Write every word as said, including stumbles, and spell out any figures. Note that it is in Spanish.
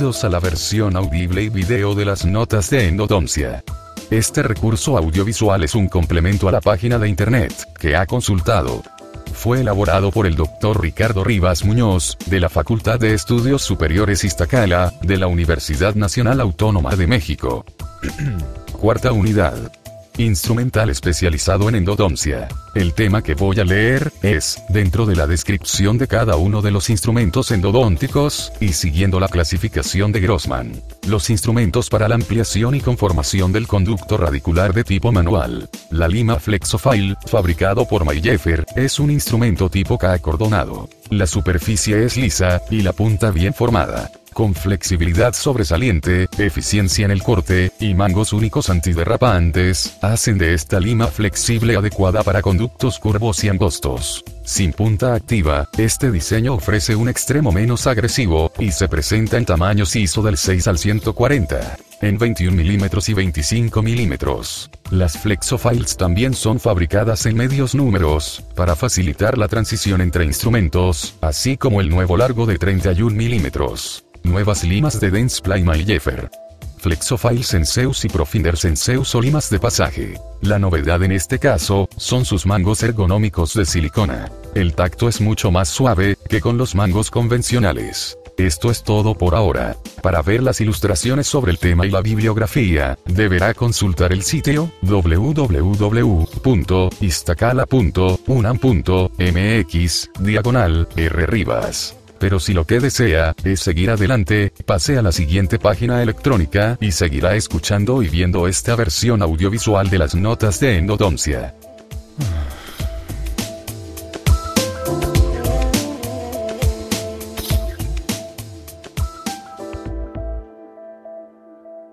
Bienvenidos a la versión audible y video de las notas de endodoncia. Este recurso audiovisual es un complemento a la página de internet que ha consultado. Fue elaborado por el doctor Ricardo Rivas Muñoz, de la Facultad de Estudios Superiores Iztacala, de la Universidad Nacional Autónoma de México. Cuarta unidad. Instrumental especializado en endodoncia. El tema que voy a leer es, dentro de la descripción de cada uno de los instrumentos endodónticos, y siguiendo la clasificación de Grossman. Los instrumentos para la ampliación y conformación del conducto radicular de tipo manual. La lima Flexofile, fabricado por Mayeffer, es un instrumento tipo K acordonado. La superficie es lisa, y la punta bien formada, con flexibilidad sobresaliente, eficiencia en el corte, y mangos únicos antiderrapantes, hacen de esta lima flexible adecuada para conductos curvos y angostos. Sin punta activa, este diseño ofrece un extremo menos agresivo, y se presenta en tamaños I S O del seis al ciento cuarenta, en veintiún milímetros y veinticinco milímetros. Las Flexofiles también son fabricadas en medios números, para facilitar la transición entre instrumentos, así como el nuevo largo de treinta y un milímetros. Nuevas limas de Dentsply Mayeffer. Flexofile Senseus y Profinder Senseus o limas de pasaje. La novedad en este caso, son sus mangos ergonómicos de silicona. El tacto es mucho más suave, que con los mangos convencionales. Esto es todo por ahora. Para ver las ilustraciones sobre el tema y la bibliografía, deberá consultar el sitio w w w punto iztacala punto unam punto m x diagonal R Rivas. Pero si lo que desea es seguir adelante, pase a la siguiente página electrónica y seguirá escuchando y viendo esta versión audiovisual de las notas de endodoncia.